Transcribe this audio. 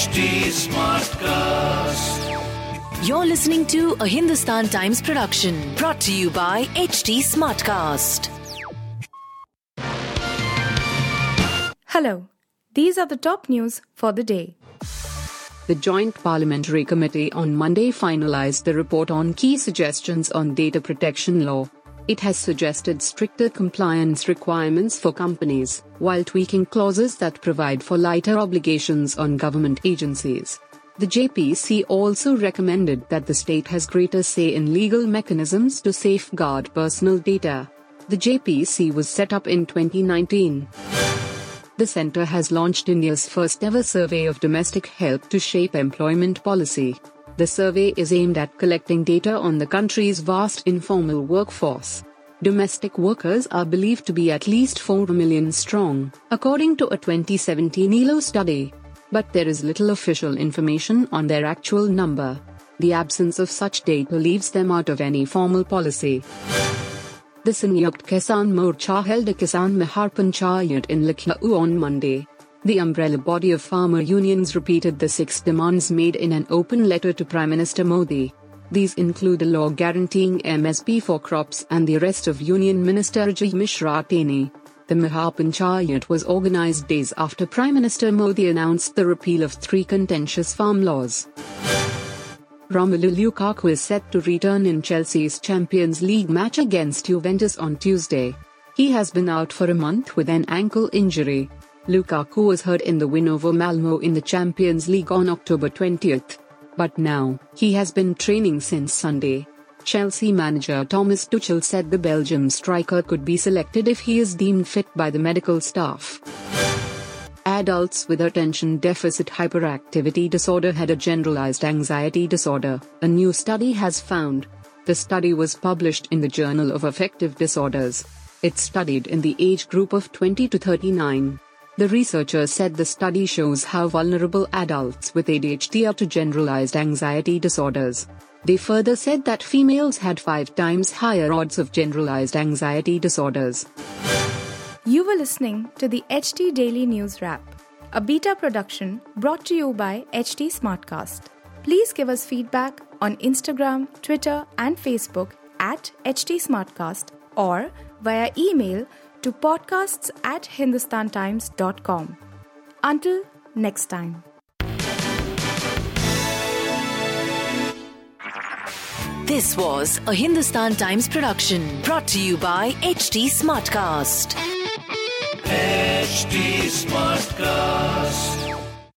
HT Smartcast. You're listening to a Hindustan Times production brought to you by HT Smartcast. Hello, these are the top news for the day. The Joint Parliamentary Committee on Monday finalized the report on key suggestions on data protection law. It has suggested stricter compliance requirements for companies, while tweaking clauses that provide for lighter obligations on government agencies. The JPC also recommended that the state has greater say in legal mechanisms to safeguard personal data. The JPC was set up in 2019. The centre has launched India's first ever survey of domestic help to shape employment policy. The survey is aimed at collecting data on the country's vast informal workforce. Domestic workers are believed to be at least 4 million strong, according to a 2017 ELO study. But there is little official information on their actual number. The absence of such data leaves them out of any formal policy. The Sanyukt Kisan Morcha held a Kisan Mahapanchayat in Lucknow on Monday. The umbrella body of farmer unions repeated the 6 demands made in an open letter to Prime Minister Modi. These include a law guaranteeing MSP for crops and the arrest of Union Minister Ajay Mishra Teni. The Mahapanchayat was organized days after Prime Minister Modi announced the repeal of 3 contentious farm laws. Romelu Lukaku is set to return in Chelsea's Champions League match against Juventus on Tuesday. He has been out for a month with an ankle injury. Lukaku was hurt in the win over Malmo in the Champions League on October 20th. But now, he has been training since Sunday. Chelsea manager Thomas Tuchel said the Belgium striker could be selected if he is deemed fit by the medical staff. Adults with attention deficit hyperactivity disorder had a generalized anxiety disorder, a new study has found. The study was published in the Journal of Affective Disorders. It studied in the age group of 20 to 39. The researchers said the study shows how vulnerable adults with ADHD are to generalized anxiety disorders. They further said that females had 5 times higher odds of generalized anxiety disorders. You were listening to the HT Daily News Wrap, a beta production brought to you by HT Smartcast. Please give us feedback on Instagram, Twitter and Facebook at HT Smartcast or via email to podcasts@hindustantimes.com. Until next time. This was a Hindustan Times production brought to you by HT Smartcast. HT Smartcast.